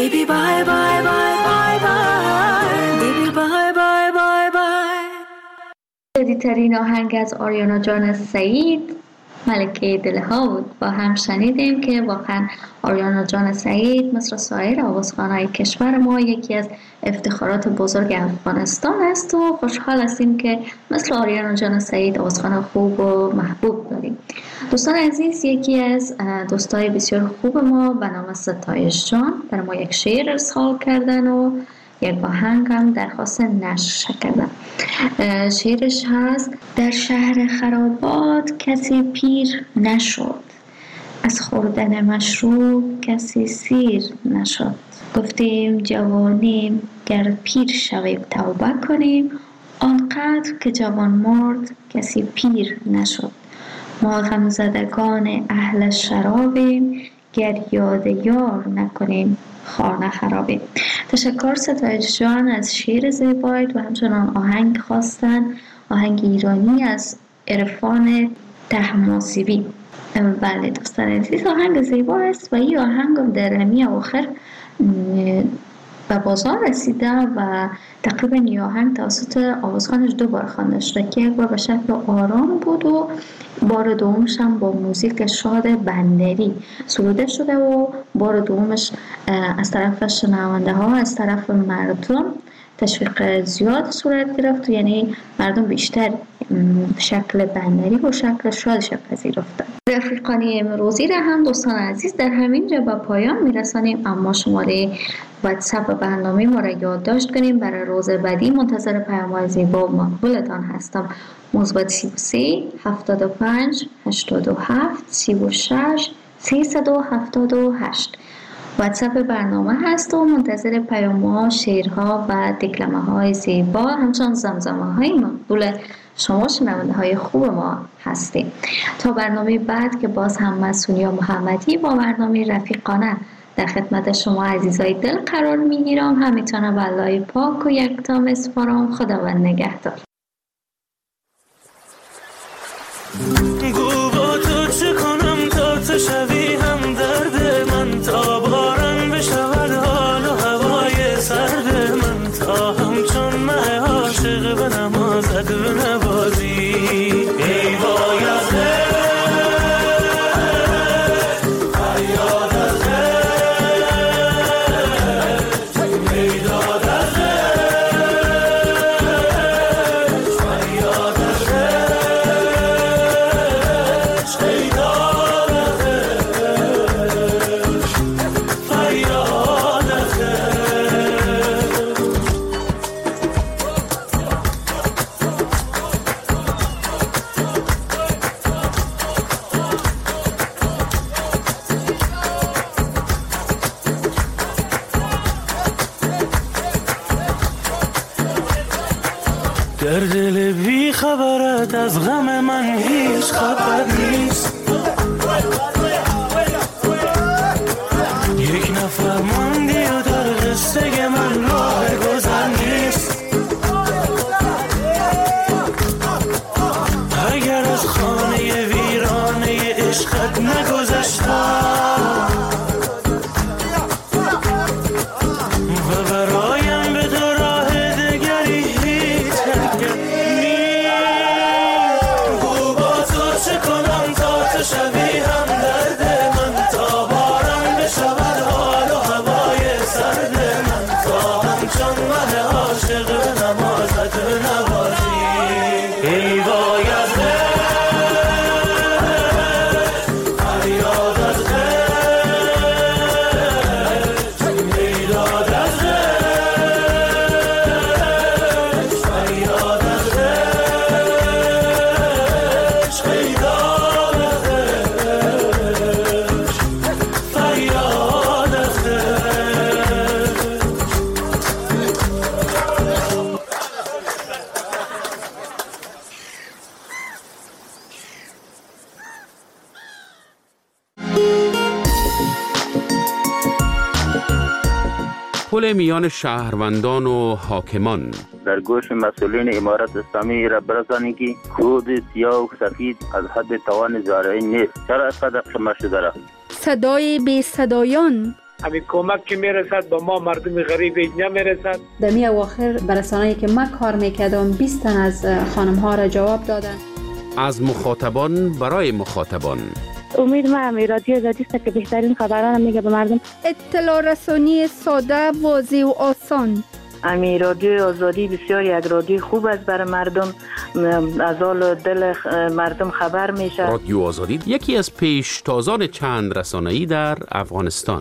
baby bye bye bye bye bye baby bye bye bye bye. جدیدترین آهنگ از آریانا جان سعید ملکه دلها بود. با هم شنیدیم که واقعا آریانا جان سعید مثل سایر آوازخوان‌های کشور ما یکی از افتخارات بزرگ افغانستان است و خوشحال هستیم که مثل آریانا جان سعید آوازخوان خوب و محبوب داریم. دوستان عزیز، یکی از دوستای بسیار خوب ما به نام ستایش جان برای ما یک شعر ارسال کردن و یک آهنگ هم درخواست نشر کردن. شعرش هست: در شهر خرابات کسی پیر نشد، از خوردن مشروب کسی سیر نشد. گفتیم جوانیم گر پیر شویم توبه کنیم، آنقدر که جوان مرد کسی پیر نشد. ما غمزدگان اهل شرابیم، گر یاد یار نکنیم خانه خرابیم. تشکر ستایش جان از شعر زیبایت و همچنان آهنگ خواستن، آهنگ ایرانی از عرفان طهماسبی. بله دوستان عزیز، آهنگ زیبا است و این آهنگ در همین آخر به بازار رسیده و تقریبا این آهنگ توسط آوازخوانش 2 بار خوانده شده که یک بار به شکل آرام بود و بار دومش هم با موزیک شاد بندری سروده شده و بار دومش از طرف شنونده ها، از طرف مردم تشویق زیاد صورت گرفت، یعنی مردم بیشتر شکل بندری و شکل شادش پذیرفتن. رفیقانی امروزی را هم دوستان عزیز در همین جا به پایان میرسانیم، اما شماره واتساپ برنامه ما را یادداشت کنیم. برای روز بعدی منتظر پیام‌های زیبا و مقبولتان هستم. مثبت 33 75 87 36 378 واتساپ برنامه هست و منتظر پیام‌ها، شعرها و دکلمه‌های زیبا همچنان زمزمه‌های مقبول شما شنونده‌های خوب ما هستیم. تا برنامه بعد که باز هم من سونیا محمدی با برنامه رفیقانه در خدمت شما عزیزای دل قرار میگیرم. همیتونه به الله پاک و یکتا میسپارم. خداوند نگهدار. گو با تو چه کنم تا تو شوی هم درد من، تا باران بشود حال و هوای سرد من، تا همچون مه عاشق به نمازت بنوازی. ای وای از در دل بی خبرت از غم من هیچ خبر نیست. یک نفر ماندی و در قصه من راه گذر نیست. اگر از خانه ویرانه عشقت نگذشتم و برایم به تو راه دگری هیچ حرکت نیست. گو با تو چه کنم تا تو شوی هم درد من، تا باران بشود حال و هوای سرد من، تا همچون مه عاشق به نمازت بنوازی. ای وای از پل میان شهروندان و حاکمان. در گوش مسئولین امارت اسلامی را برسانی که کود سیاه و سفید از حد توان زارعین نیست. چرا اینقدر شما شده را؟ صدای بی صدایان همین کمک که میرسد به ما مردم غریب نمیرسد. در می اواخر برسانه‌ای که من کار میکردم 20 تن از خانم ها را جواب دادن. از مخاطبان برای مخاطبان. امید ما همی رادیو آزادی است که بهترین خبران میگه به مردم. اطلاع رسانی ساده، واضح و آسان. امی رادیو آزادی بسیار یک رادیو خوب است برای مردم، از حال دل مردم خبر میشه. رادیو آزادی یکی از پیشتازان چند رسانه‌ای در افغانستان.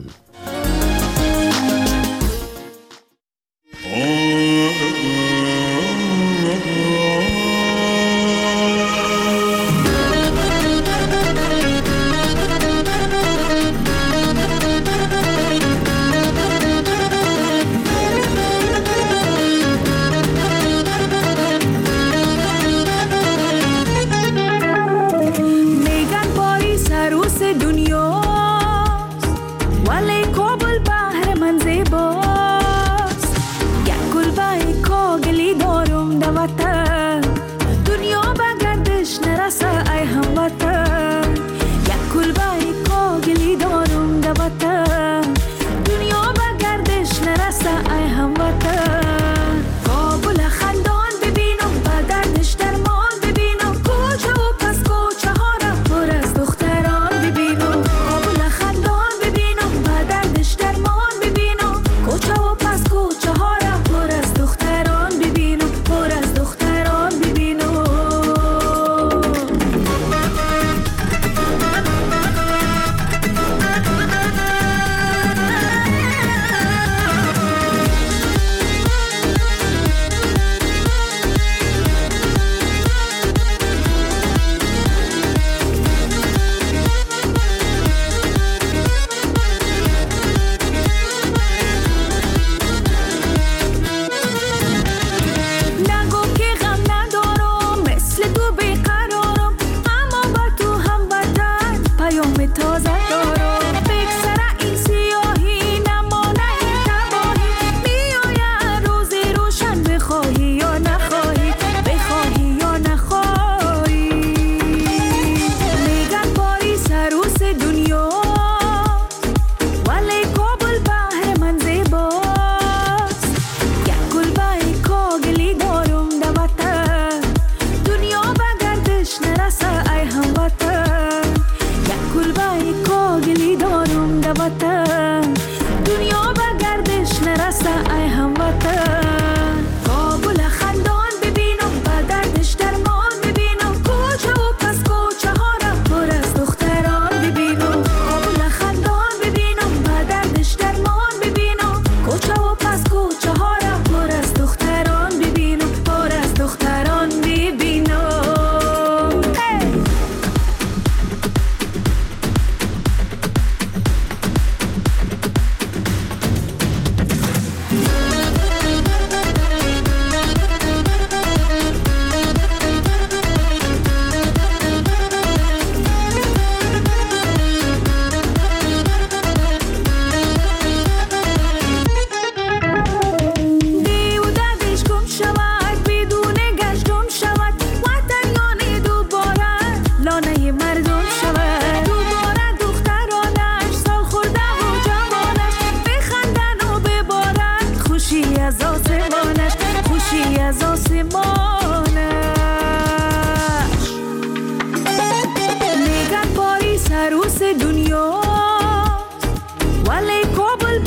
دنیا ولی کابل